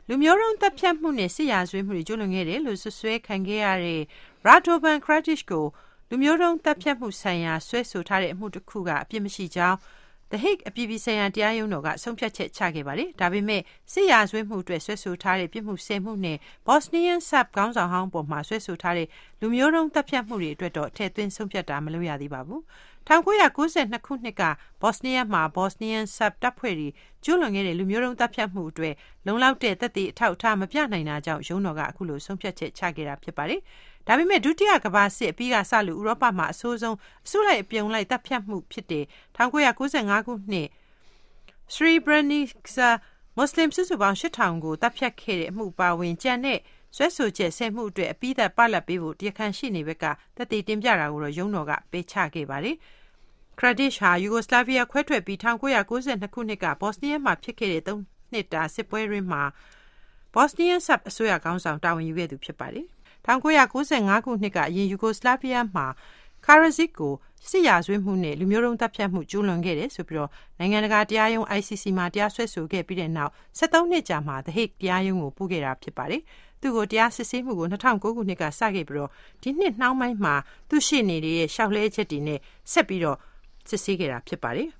လူမျိုးတုံးတပ်ဖြတ်မှုနဲ့စစ်ရာဇဝတ်မှုတွေကျူးလွန်ခဲ့တယ်လို့ဆွဲခံခဲ့ရတဲ့ Radovan Karadzic ကိုလူမျိုးတုံးတပ်ဖြတ်မှုဆိုင်ရာဆွဲဆိုထားတဲ့အမှုတစ်ခုကအပြစ်မရှိကြောင်း The Hague အပြည်ပြည်ဆိုင်ရာတရားရုံးတော်ကဆုံးဖြတ်ချက်ချခဲ့ပါတယ်။ဒါပေမဲ့စစ်ရာဇဝတ်မှုအတွက်ဆွဲဆိုထားတဲ့ပြစ်မှု10မှုနဲ့ Bosnian Serb ခေါင်းဆောင်ဟောင်းပေါ်မှာဆွဲဆိုထားတဲ့လူမျိုးတုံးတပ်ဖြတ်မှုတွေအတွက်တော့ထည့်သွင်းဆုံးဖြတ်တာမလုပ်ရသေးပါဘူး။1992ခုနှစ်က Bosnia မှာ Bosnian Serb တပ်ဖွဲ့တွေကျူးလွန်ခဲ့တဲ့လူမျိုးတုံးတပ်ဖြတ်မှုအတွက်လုံလောက်တဲ့သက်သေအထောက်အထားမပြနိုင်တာကြောင့်ရုံးတော်ကအခုလိုဆုံးဖြတ်ချက်ချခဲ့တာဖြစ်ပါတယ်။ဒါပေမဲ့ဒုတိယကမ္ဘာစစ်အပြီးကစလို့ဥရောပမှာအဆိုးဆုံးအစုလိုက်အပြုံလိုက်တပ်ဖြတ်မှုဖြစ်တဲ့1995ခုနှစ် Srebrenica မွတ်စလင်စုစုပေါင်း 8000 ကိုတပ်ဖြတ်ခဲ့တဲ့အမှုပါဝင်ကြံတဲ့ဆွဲဆိုချက်10မှုအတွက်အပြီးသက်ပလတ်ပေးဖို့တရားခံရှိနေဘက်ကသက်သေတင်ပြတာကိုတော့ရုံးတော်ကပယ်ချခဲ့ပါတယ်။ Karadzic ဟာယူဂိုစလာဗီးယားခွဲထွက်ပြီး1992ခုနှစ်ကဘော့စနီးယားမှာဖြစ်ခဲ့တဲ့3နှစ်တာစစ်ပွဲတွင်မှာ Bosnian Serb အစိုးရခေါင်းဆောင်တာဝန်ယူခဲ့သူဖြစ်ပါတယ်။1995ခုနှစ်ကအရင်ယူဂိုစလာဗီးယားမှာ Karadzic ကိုစစ်ရာဇဝတ်မှုနဲ့လူမျိုးတုံးတပ်ဖြတ်မှုကျူးလွန်ခဲ့တယ်ဆိုပြီးတော့နိုင်ငံတကာတရားရုံး ICC မှာတရားစွဲဆိုခဲ့ပြီးတဲ့နောက်73နှစ်ကြာမှ The Hague တရားရုံးကိုပို့ခဲ့တာဖြစ်ပါတယ်။သူ့ကိုတရားစစ်ဆေးမှုကို2009ခုနှစ်ကစခဲ့ပြီးတော့ဒီနှစ်နှောင်းပိုင်းမှာသူ့ရှေ့နေတွေရဲ့ရှောက်လဲချက်တွေနဲ့ဆက်ပြီးတော့စစ်ဆေးခဲ့တာဖြစ်ပါတယ်။